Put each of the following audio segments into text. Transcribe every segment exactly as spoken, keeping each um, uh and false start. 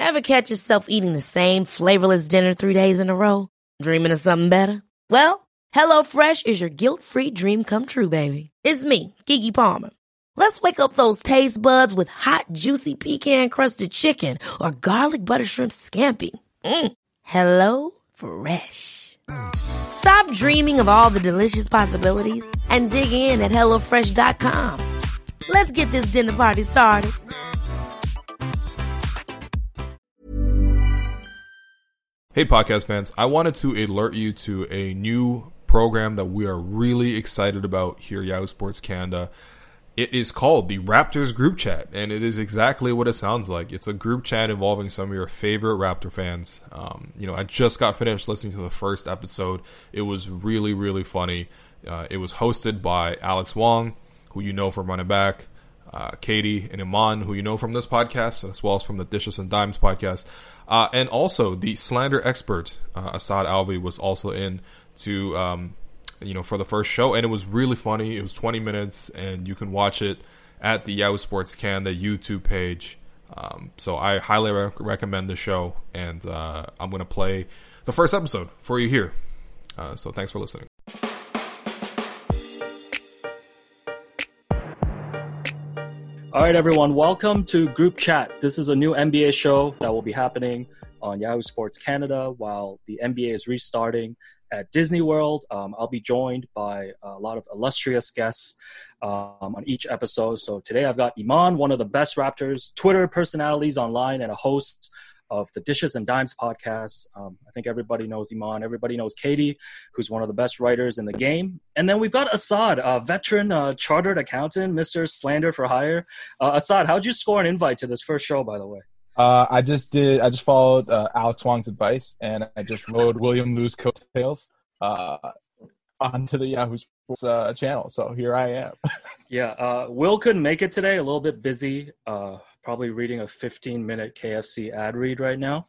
Ever catch yourself eating the same flavorless dinner three days in a row? Dreaming of something better? Well, HelloFresh is your guilt-free dream come true, baby. It's me, Keke Palmer. Let's wake up those taste buds with hot, juicy pecan-crusted chicken or garlic butter shrimp scampi. Mm. Hello Fresh. Stop dreaming of all the delicious possibilities and dig in at hello fresh dot com. Let's get this dinner party started. Hey podcast fans, I wanted to alert you to a new program that we are really excited about here at Yahoo Sports Canada. It is called the Raptors Group Chat, and it is exactly what it sounds like. It's a group chat involving some of your favorite Raptor fans. Um, you know, I just got finished listening to the first episode. It was really, really funny. Uh, it was hosted by Alex Wong, who you know from Running Back, uh, Katie and Iman, who you know from this podcast, as well as from the Dishes and Dimes podcast. Uh, and also, the slander expert, uh, Asad Alvi, was also in to... Um, you know, for the first show, and it was really funny. It was twenty minutes, and you can watch it at the Yahoo Sports Canada YouTube page. Um, so I highly rec- recommend the show, and uh, I'm going to play the first episode for you here. Uh, so thanks for listening. All right, everyone, welcome to Group Chat. This is a new N B A show that will be happening on Yahoo Sports Canada while the N B A is restarting at Disney World. Um, I'll be joined by a lot of illustrious guests um, on each episode. So today I've got Iman, one of the best Raptors Twitter personalities online and a host of the Dishes and Dimes podcast. Um, I think everybody knows Iman. Everybody knows Katie, who's one of the best writers in the game. And then we've got Asad, a veteran uh, chartered accountant, Mister Slander for Hire. Uh, Asad, how'd you score an invite to this first show, by the way? Uh, I just did. I just followed uh, Alex Wong's advice, and I just rode William Liu's coattails uh, onto the Yahoo Sports uh, channel. So here I am. yeah, uh, Will couldn't make it today. A little bit busy. Uh, probably reading a fifteen-minute K F C ad read right now.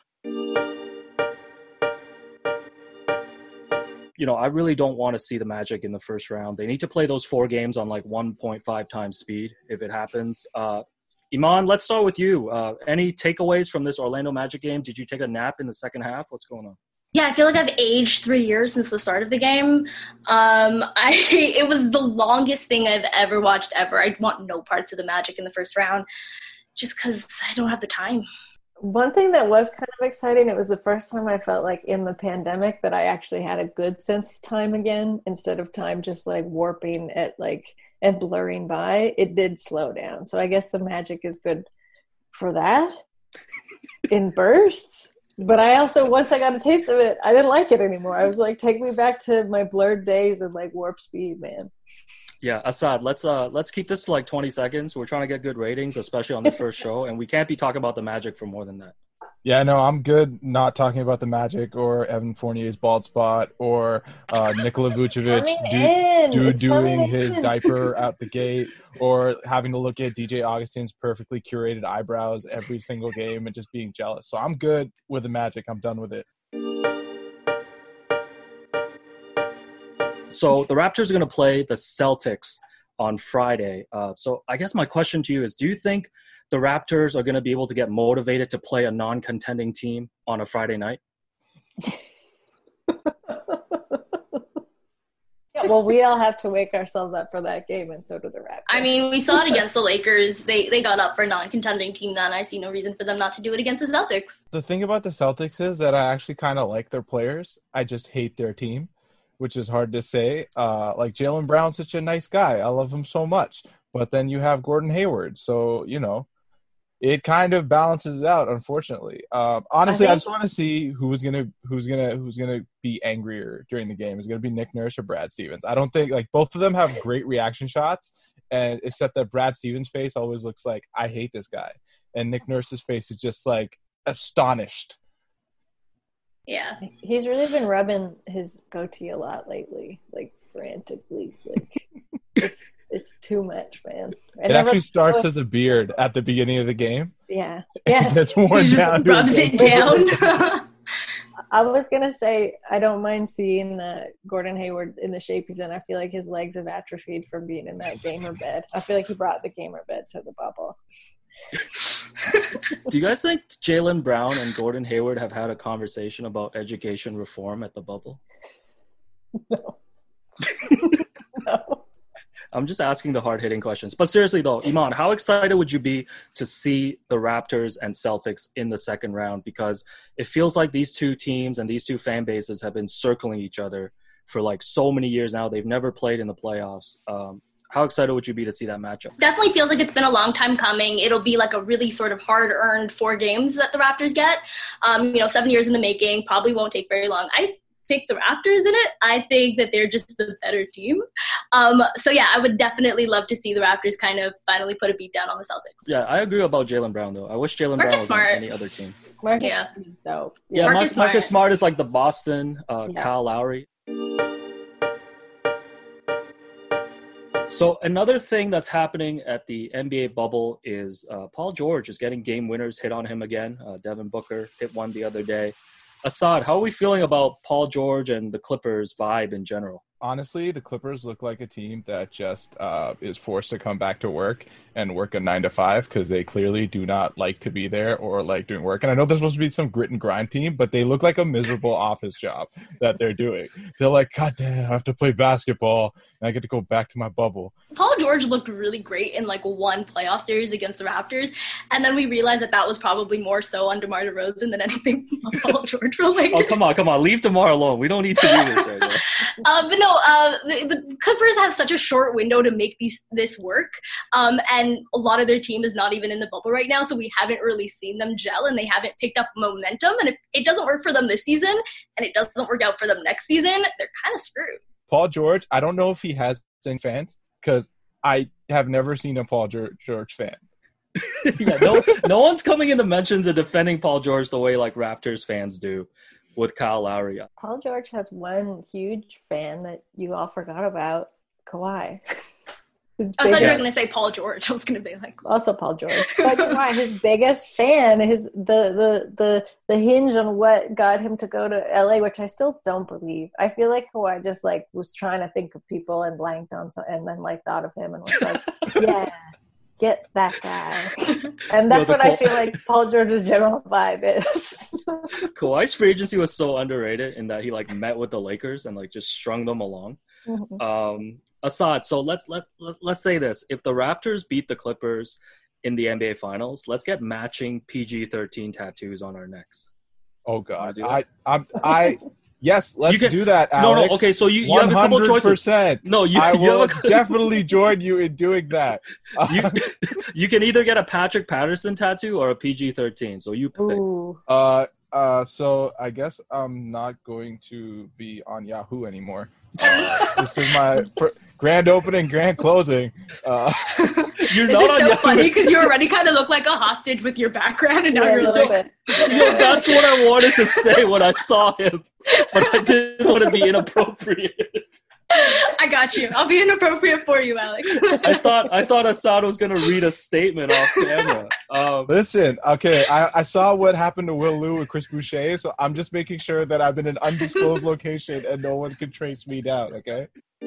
You know, I really don't want to see the Magic in the first round. They need to play those four games on like one point five times speed if it happens. Uh, Iman, let's start with you. Uh, any takeaways from this Orlando Magic game? Did you take a nap in the second half? What's going on? Yeah, I feel like I've aged three years since the start of the game. Um, I it was the longest thing I've ever watched ever. I want no parts of the Magic in the first round just because I don't have the time. One thing that was kind of exciting, it was the first time I felt like in the pandemic that I actually had a good sense of time again instead of time just like warping at like – and blurring by. It did slow down. So I guess the Magic is good for that in bursts. But I also, once I got a taste of it, I didn't like it anymore. I was like, take me back to my blurred days and like warp speed, man. Yeah, Asad, let's uh let's keep this to like twenty seconds. We're trying to get good ratings, especially on the first show, and we can't be talking about the Magic for more than that. Yeah, no, I'm good not talking about the Magic or Evan Fournier's bald spot or uh, Nikola Vucevic do, do, doing his in. diaper out the gate or having to look at D J Augustine's perfectly curated eyebrows every single game and just being jealous. So I'm good with the Magic. I'm done with it. So the Raptors are going to play the Celtics on Friday. Uh, so I guess my question to you is, do you think the Raptors are going to be able to get motivated to play a non-contending team on a Friday night? Yeah, well, we all have to wake ourselves up for that game, and so do the Raptors. I mean, we saw it against the Lakers. They they got up for a non-contending team then. I see no reason for them not to do it against the Celtics. The thing about the Celtics is that I actually kind of like their players. I just hate their team, which is hard to say. Uh, like, Jaylen Brown's such a nice guy. I love him so much. But then you have Gordon Hayward. So, you know, it kind of balances out, unfortunately. Um, honestly, I, think, I just want to see who's gonna who's gonna who's gonna be angrier during the game. Is it gonna be Nick Nurse or Brad Stevens? I don't think like both of them have great reaction shots, and except that Brad Stevens' face always looks like I hate this guy, and Nick Nurse's face is just like astonished. Yeah, he's really been rubbing his goatee a lot lately, like frantically. Like it's. It's too much, man. I it actually starts as a beard at the beginning of the game. Yeah. Yeah. It's worn down. Rubs it down. I was going to say, I don't mind seeing uh, Gordon Hayward in the shape he's in. I feel like his legs have atrophied from being in that gamer bed. I feel like he brought the gamer bed to the bubble. Do you guys think Jaylen Brown and Gordon Hayward have had a conversation about education reform at the bubble? No. No. I'm just asking the hard-hitting questions. But seriously, though, Iman, how excited would you be to see the Raptors and Celtics in the second round? Because it feels like these two teams and these two fan bases have been circling each other for like so many years now. They've never played in the playoffs. Um, how excited would you be to see that matchup? Definitely feels like it's been a long time coming. It'll be like a really sort of hard-earned four games that the Raptors get. Um, you know, seven years in the making, probably won't take very long. I pick the Raptors in it. I think that they're just the better team. Um, so, yeah, I would definitely love to see the Raptors kind of finally put a beat down on the Celtics. Yeah, I agree about Jaylen Brown, though. I wish Jaylen Brown was Smart. on any other team. Marcus Yeah. is dope. Yeah, Marcus Marcus, Smart. Marcus Smart is like the Boston uh, Yeah. Kyle Lowry. So another thing that's happening at the N B A bubble is uh, Paul George is getting game winners hit on him again. Uh, Devin Booker hit one the other day. Assad, how are we feeling about Paul George and the Clippers vibe in general? Honestly, the Clippers look like a team that just uh, is forced to come back to work and work a nine to five because they clearly do not like to be there or like doing work. And I know they're supposed to be some grit and grind team, but they look like a miserable office job that they're doing. They're like, God damn, I have to play basketball and I get to go back to my bubble. Paul George looked really great in like one playoff series against the Raptors, and then we realized that that was probably more so on DeMar DeRozan than anything on Paul George for like. Oh, come on, come on. Leave DeMar alone. We don't need to do this right now. Uh, but no, uh, the, the Clippers have such a short window to make these this work, um, and a lot of their team is not even in the bubble right now, so we haven't really seen them gel, and they haven't picked up momentum. And if it doesn't work for them this season, and it doesn't work out for them next season, they're kind of screwed. Paul George, I don't know if he has any fans because I have never seen a Paul George, George fan. yeah, no, no one's coming in the mentions and defending Paul George the way like Raptors fans do with Kyle Lowry. Paul George has one huge fan that you all forgot about, Kawhi. His I thought you were biggest- going to say Paul George. I was going to be like, also Paul George. But Kawhi, his biggest fan, his the, the the the hinge on what got him to go to L A, which I still don't believe. I feel like Kawhi just like was trying to think of people and blanked on some, and then like thought of him and was like, yeah, get that guy. And that's No, the what I Ka- feel like Paul George's general vibe is. Kawhi's free agency was so underrated in that he like met with the Lakers and like just strung them along. Mhm. Um, Assad, so let's let, let let's say this: if the Raptors beat the Clippers in the N B A Finals, let's get matching P G thirteen tattoos on our necks. Oh God, do I, that? I, I, yes, let's You can- do that. No, Alex. no, okay. So you, you have a couple choices. one hundred percent. No, you, I you will have a, definitely join you in doing that. you, you can either get a Patrick Patterson tattoo or a P G thirteen. So you pick. Ooh. Uh, uh, so I guess I'm not going to be on Yahoo anymore. Uh, this is my fir- grand opening, grand closing. Uh, You're this not is on so Yahoo. funny because you already kind of look like a hostage with your background, and now Yeah, a you're little like, bit. Yo, that's what I wanted to say when I saw him, but I didn't want to be inappropriate. I got you. I'll be inappropriate for you, Alex. I thought I thought Assad was gonna read a statement off camera. Um, listen, okay, I, I saw what happened to Will Liu and Chris Boucher, so I'm just making sure that I'm in an undisclosed location and no one can trace me down. Okay.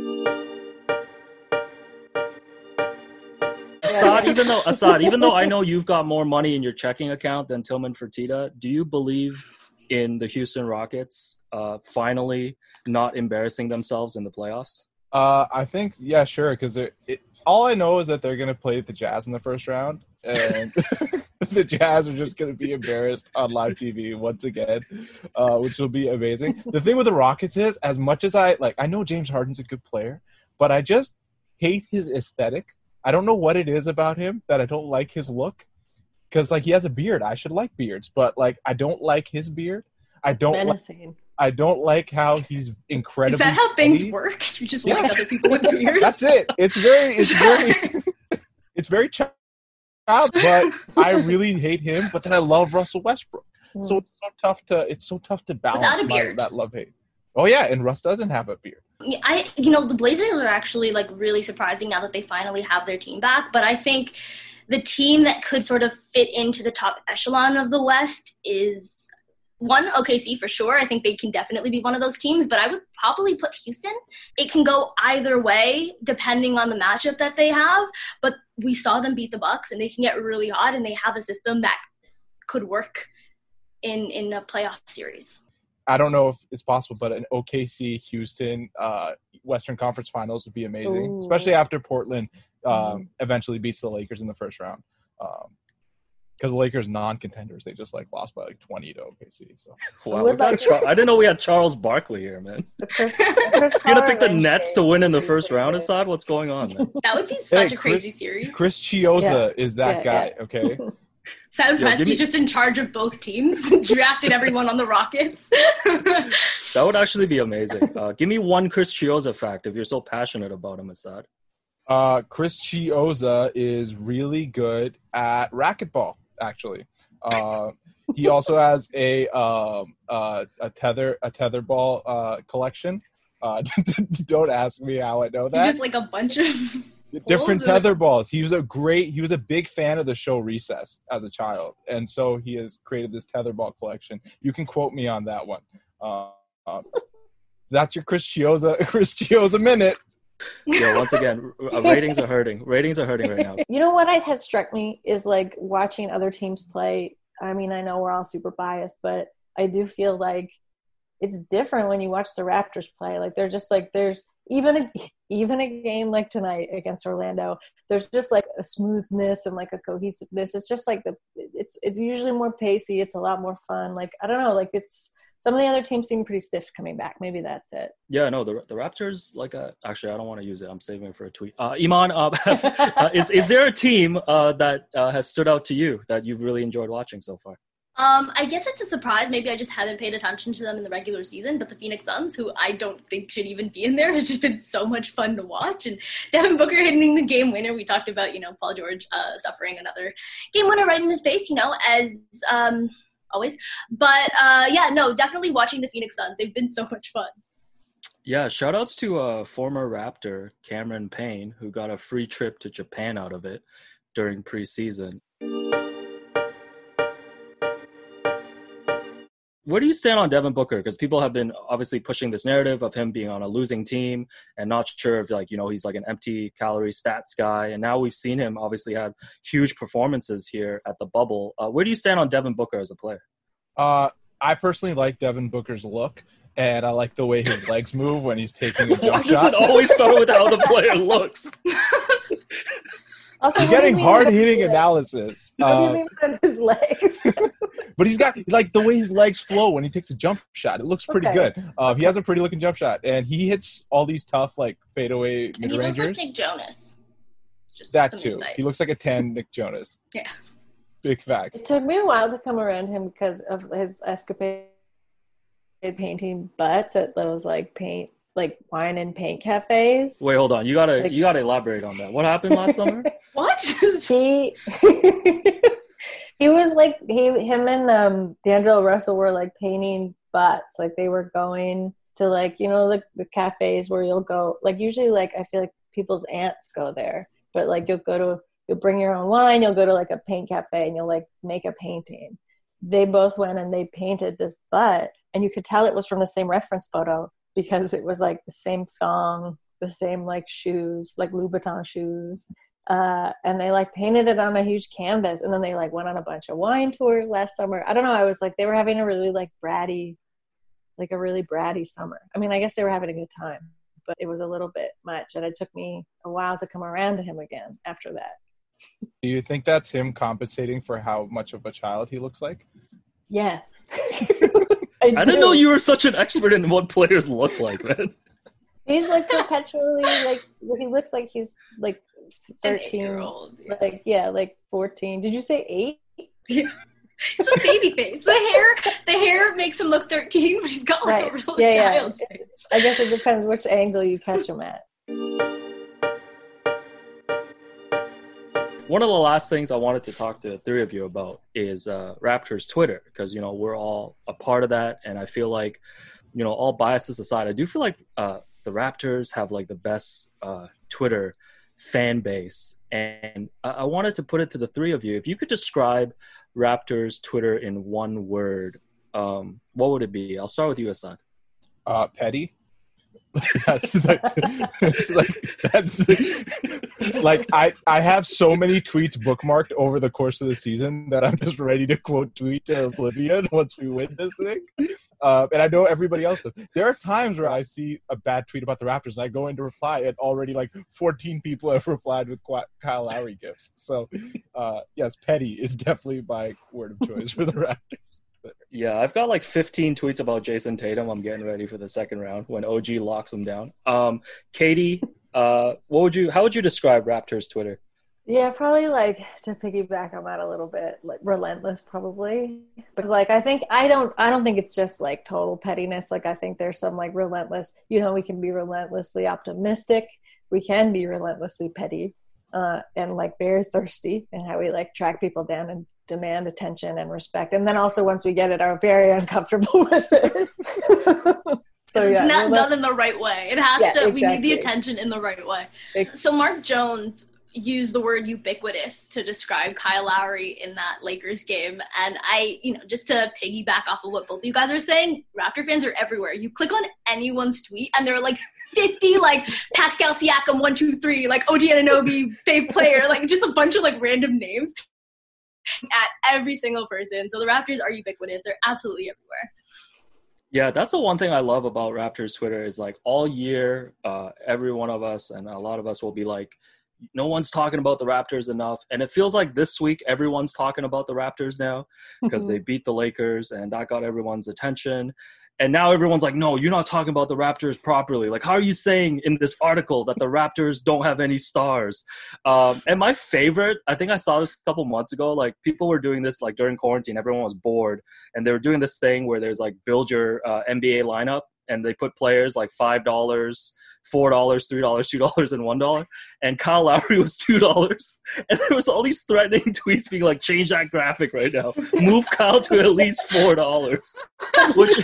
Assad, even though Assad, even though I know you've got more money in your checking account than Tillman Fertitta, do you believe in the Houston Rockets uh, finally not embarrassing themselves in the playoffs? Uh, I think yeah, sure, because it, all I know is that they're gonna play the Jazz in the first round, and the Jazz are just gonna be embarrassed on live T V once again, uh, which will be amazing. The thing with the Rockets is, as much as I like, I know James Harden's a good player, but I just hate his aesthetic. I don't know what it is about him that I don't like his look, because like he has a beard. I should like beards, but like I don't like his beard. I don't like. Menacing. I don't like how he's incredibly. Is that how steady. things work? You just Yeah. like other people with beards? That's it. It's very, it's very, it's very child, but I really hate him. But then I love Russell Westbrook. So it's so tough to, it's so tough to balance Without a my, beard. that love hate. Oh yeah, and Russ doesn't have a beard. Yeah, I, you know, the Blazers are actually like really surprising now that they finally have their team back. But I think the team that could sort of fit into the top echelon of the West is one, O K C for sure. I think they can definitely be one of those teams, but I would probably put Houston. It can go either way depending on the matchup that they have, but we saw them beat the Bucks, and they can get really hot, and they have a system that could work in, in a playoff series. I don't know if it's possible, but an O K C Houston uh, Western Conference Finals would be amazing, Ooh. especially after Portland um, mm. eventually beats the Lakers in the first round. Um, Because the Lakers non-contenders, they just like lost by like twenty to O K C. So wow, we got Char- I didn't know we had Charles Barkley here, man. The first, the first You're gonna pick the Nets to win in the first round, Assad? What's going on, man? That would be such hey, a crazy Chris, series. Chris Chioza yeah. is that yeah, guy, yeah. okay? Sam Presti's me- just in charge of both teams, drafted everyone on the Rockets. That would actually be amazing. Uh, give me one Chris Chioza fact if you're so passionate about him, Assad. Uh, Chris Chioza is really good at racquetball, actually. Uh, he also has a um, uh, a tether a tetherball uh, collection. Uh, don't ask me how I know that. Just like a bunch of different tether balls. He was a great. He was a big fan of the show Recess as a child, and so he has created this tetherball collection. You can quote me on that one. Uh, uh, that's your Chris Chioza Chris Chioza minute. Yeah, once again, uh, ratings are hurting. Ratings are hurting right now. You know what has struck me is like watching other teams play. I mean, I know we're all super biased, but I do feel like it's different when you watch the Raptors play. Like they're just like there's even a even a game like tonight against Orlando. There's just like a smoothness and like a cohesiveness. It's just like the it's it's usually more pacey. It's a lot more fun. Like I don't know. Like it's. Some of the other teams seem pretty stiff coming back. Maybe that's it. Yeah, no, the the Raptors, like, uh, actually, I don't want to use it. I'm saving it for a tweet. Uh, Iman, uh, uh, is is there a team uh, that uh, has stood out to you that you've really enjoyed watching so far? Um, I guess it's a surprise. Maybe I just haven't paid attention to them in the regular season, but the Phoenix Suns, who I don't think should even be in there, has just been so much fun to watch. And Devin Booker hitting the game winner. We talked about, you know, Paul George uh, suffering another game winner right in his face, you know, as um, – always. But uh, yeah, no, definitely watching the Phoenix Suns. They've been so much fun. Yeah, shout outs to uh, former Raptor Cameron Payne, who got a free trip to Japan out of it during preseason. Where do you stand on Devin Booker? Because people have been obviously pushing this narrative of him being on a losing team and not sure if, like, you know, he's like an empty calorie stats guy. And now we've seen him obviously have huge performances here at the bubble. Uh, where do you stand on Devin Booker as a player? Uh, I personally like Devin Booker's look, and I like the way his legs move when he's taking a jump Why shot. Why does it always start with how the player looks? Also, You're getting hard-hitting analysis. What uh, do you mean by his legs? But he's got, like, the way his legs flow when he takes a jump shot. It looks pretty okay. good. Uh, he has a pretty-looking jump shot. And he hits all these tough, like, fadeaway mid-rangers. And he looks like Nick Jonas. Just that, too. Insight. He looks like a ten Nick Jonas. Yeah. Big facts. It took me a while to come around him because of his escapade painting butts at those, like, paint, like, wine and paint cafes. Wait, hold on. You gotta, like, you gotta elaborate on that. What happened last summer? What? He... He was like he, him and um, D'Angelo Russell were like painting butts. Like they were going to like you know the, the cafes where you'll go. Like usually, like I feel like people's aunts go there, but like you'll go to you'll bring your own wine. You'll go to like a paint cafe and you'll like make a painting. They both went and they painted this butt, and you could tell it was from the same reference photo because it was like the same thong, the same like shoes, like Louboutin shoes. Uh, and they like painted it on a huge canvas, and then they like went on a bunch of wine tours last summer. I don't know. I was like, they were having a really like bratty, like a really bratty summer. I mean, I guess they were having a good time, but it was a little bit much, and it took me a while to come around to him again after that. Do you think that's him compensating for how much of a child he looks like? Yes. I, I didn't know you were such an expert in what players look like, man. He's like perpetually like he looks like he's like thirteen, like yeah, like fourteen. Did you say eight? He's a baby face. The hair, the hair makes him look thirteen, but he's got like right. a real yeah, child yeah. face. I guess it depends which angle you catch him at. One of the last things I wanted to talk to the three of you about is uh, Raptors Twitter, because you know we're all a part of that, and I feel like you know all biases aside, I do feel like uh, the Raptors have like the best uh, Twitter fan base. And I-, I wanted to put it to the three of you. If you could describe Raptors Twitter in one word, um, what would it be? I'll start with you, Assad. Uh, petty. that's like, that's like that's like I I have so many tweets bookmarked over the course of the season that I'm just ready to quote tweet to oblivion once we win this thing. Uh, and I know everybody else does. There are times where I see a bad tweet about the Raptors and I go in to reply, and already like fourteen people have replied with Kyle Lowry gifts. So uh, yes, petty is definitely my word of choice for the Raptors. Yeah, I've got like fifteen tweets about Jason Tatum. I'm getting ready for the second round when O G locks him down. Um, Katie, uh, what would you? How would you describe Raptors Twitter? Yeah, probably like to piggyback on that a little bit, like relentless, probably. Because like I think I don't I don't think it's just like total pettiness. Like I think there's some like relentless. You know, we can be relentlessly optimistic. We can be relentlessly petty, uh, and like very thirsty, and how we like track people down and demand attention and respect, and then also once we get it are very uncomfortable with it. So yeah, it's not well, done in the right way. It has yeah, to exactly. We need the attention in the right way. Ex- so Mark Jones used the word ubiquitous to describe Kyle Lowry in that Lakers game, and I you know just to piggyback off of what both of you guys are saying, Raptor fans are everywhere. You click on anyone's tweet and there are like fifty like Pascal Siakam one two three, like O G Anunoby fave player, like just a bunch of like random names at every single person. So the Raptors are ubiquitous. They're absolutely everywhere. Yeah, that's the one thing I love about Raptors Twitter is like all year, uh, every one of us and a lot of us will be like, no one's talking about the Raptors enough. And it feels like this week everyone's talking about the Raptors now because mm-hmm. they beat the Lakers and that got everyone's attention. And now everyone's like, no, you're not talking about the Raptors properly. Like, how are you saying in this article that the Raptors don't have any stars? Um, and my favorite, I think I saw this a couple months ago, like people were doing this like during quarantine. Everyone was bored. And they were doing this thing where there's like build your uh, N B A lineup. And they put players like five dollars, four dollars, three dollars, two dollars, and one dollar. And Kyle Lowry was two dollars. And there was all these threatening tweets being like, change that graphic right now. Move Kyle to at least four dollars. Which,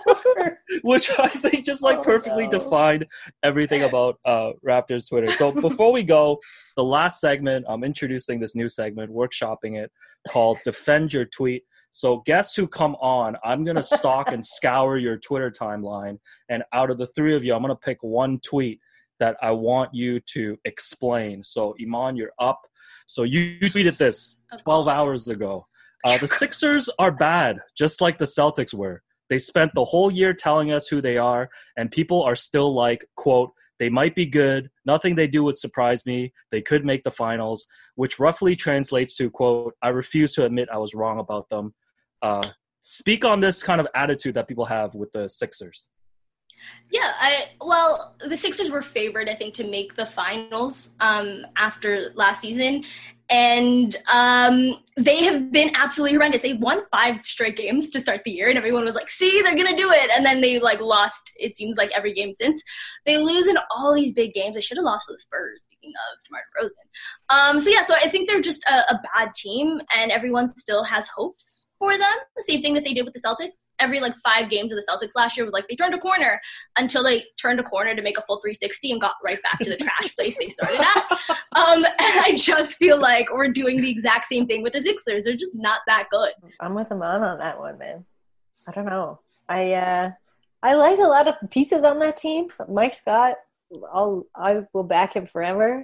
which I think just like perfectly oh, no. defined everything about uh, Raptors Twitter. So before we go, the last segment, I'm introducing this new segment, workshopping it, called Defend Your Tweet. So guests who come on, I'm going to stalk and scour your Twitter timeline. And out of the three of you, I'm going to pick one tweet that I want you to explain. So Iman, you're up. So you, you tweeted this twelve hours ago. Uh, the Sixers are bad, just like the Celtics were. They spent the whole year telling us who they are, and people are still like, quote, they might be good. Nothing they do would surprise me. They could make the finals, which roughly translates to, quote, I refuse to admit I was wrong about them. Uh, speak on this kind of attitude that people have with the Sixers. Yeah, I well, the Sixers were favored, I think, to make the finals um, after last season. And um, they have been absolutely horrendous. They won five straight games to start the year, and everyone was like, see, they're going to do it. And then they, like, lost, it seems like, every game since. They lose in all these big games. They should have lost to the Spurs, speaking of DeMar DeRozan. Um, so, yeah, so I think they're just a, a bad team, and everyone still has hopes for them. The same thing that they did with the Celtics. Every, like, five games of the Celtics last year was like they turned a corner until they turned a corner to make a full three sixty and got right back to the trash place they started at. Um, and I just feel like we're doing the exact same thing with the Sixers. They're just not that good. I'm with Iman on that one, man. I don't know. I uh, I like a lot of pieces on that team. Mike Scott, I'll I will back him forever.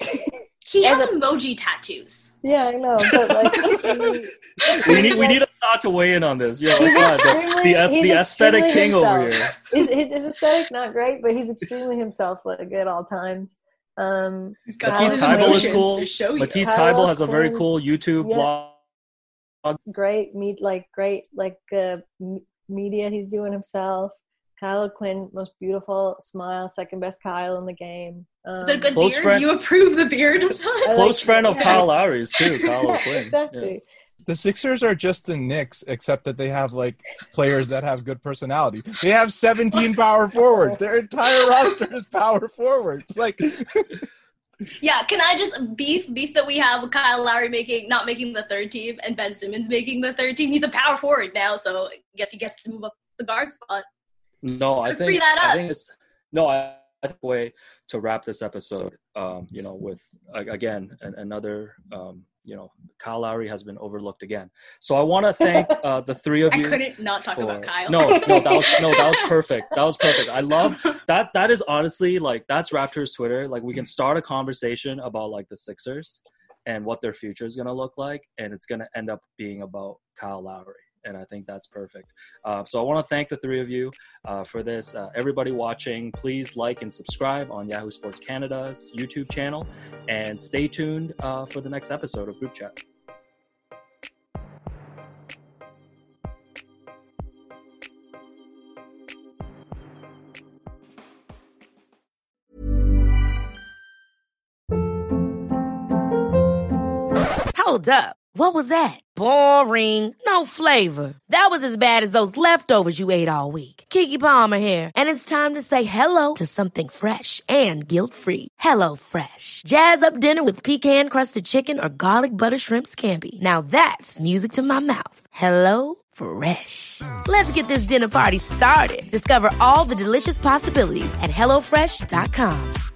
He has a, emoji tattoos. Yeah, I know. But like, we need we need Assad to weigh in on this. Yeah, Assad, the, the, the aesthetic king himself. over here. His, his, his aesthetic not great, but he's extremely himself, like at all times. Um, Matisse Thybulle is cool. Matisse Thybulle has a very cool YouTube yeah. vlog. Great meet, like great, like uh, media he's doing himself. Kyle Quinn, most beautiful smile, second best Kyle in the game. Um, Is that a good beard? Friend, do you approve the beard? Close like, friend of yeah. Kyle Lowry's too, Kyle yeah, Quinn. Exactly. Yeah. The Sixers are just the Knicks, except that they have like players that have good personality. They have seventeen power forwards. Their entire roster is power forwards. Like, yeah. Can I just beef beef that we have Kyle Lowry making not making the third team and Ben Simmons making the third team? He's a power forward now, so I guess he gets to move up the guard spot. No, I think, I think it's no. I, I think the way to wrap this episode, um, you know, with uh, again an, another um, you know, Kyle Lowry has been overlooked again. So I want to thank uh, the three of you. I couldn't not talk for, about Kyle. No, no, that was no, that was perfect. That was perfect. I love that. That is honestly like that's Raptors Twitter. Like we can start a conversation about like the Sixers and what their future is going to look like, and it's going to end up being about Kyle Lowry. And I think that's perfect. Uh, so I want to thank the three of you uh, for this. Uh, everybody watching, please like and subscribe on Yahoo Sports Canada's YouTube channel. And stay tuned uh, for the next episode of Group Chat. Hold up. What was that? Boring. No flavor. That was as bad as those leftovers you ate all week. Keke Palmer here, and it's time to say hello to something fresh and guilt-free. Hello Fresh. Jazz up dinner with pecan-crusted chicken or garlic butter shrimp scampi. Now that's music to my mouth. Hello Fresh. Let's get this dinner party started. Discover all the delicious possibilities at hello fresh dot com.